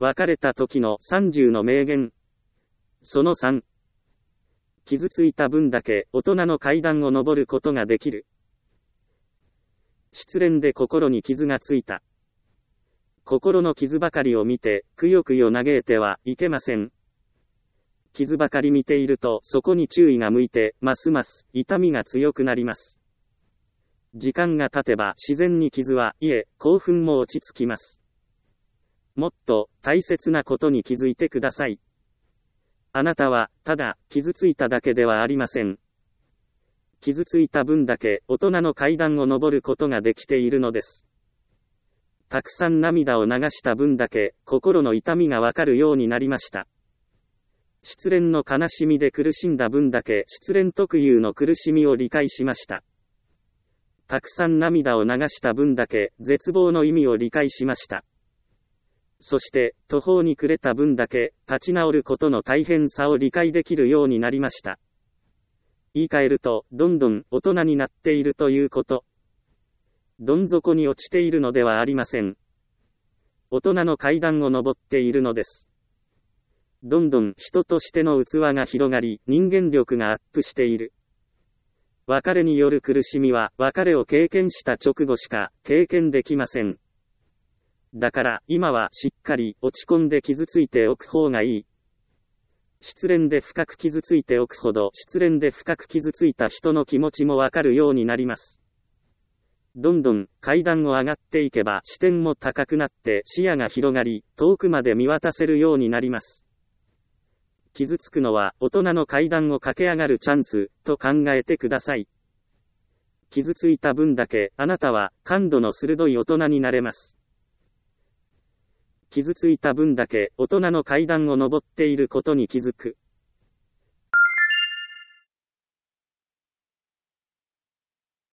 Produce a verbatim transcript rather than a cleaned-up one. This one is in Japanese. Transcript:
別れた時のさんじゅうの名言。そのさん。傷ついた分だけ大人の階段を登ることができる。失恋で心に傷がついた。心の傷ばかりを見て、くよくよ嘆いてはいけません。傷ばかり見ているとそこに注意が向いて、ますます痛みが強くなります。時間が経てば自然に傷は、いえ、興奮も落ち着きます。もっと大切なことに気づいてください。あなたは、ただ、傷ついただけではありません。傷ついた分だけ大人の階段を登ることができているのです。たくさん涙を流した分だけ、心の痛みがわかるようになりました。失恋の悲しみで苦しんだ分だけ、失恋特有の苦しみを理解しました。たくさん涙を流した分だけ、絶望の意味を理解しました。そして、途方に暮れた分だけ、立ち直ることの大変さを理解できるようになりました。言い換えると、どんどん大人になっているということ。どん底に落ちているのではありません。大人の階段を登っているのです。どんどん人としての器が広がり、人間力がアップしている。別れによる苦しみは、別れを経験した直後しか経験できません。だから、今はしっかり落ち込んで傷ついておく方がいい。失恋で深く傷ついておくほど、失恋で深く傷ついた人の気持ちもわかるようになります。どんどん階段を上がっていけば視点も高くなって視野が広がり、遠くまで見渡せるようになります。傷つくのは大人の階段を駆け上がるチャンスと考えてください。傷ついた分だけあなたは感度の鋭い大人になれます。傷ついた分だけ大人の階段を登っていることに気づく。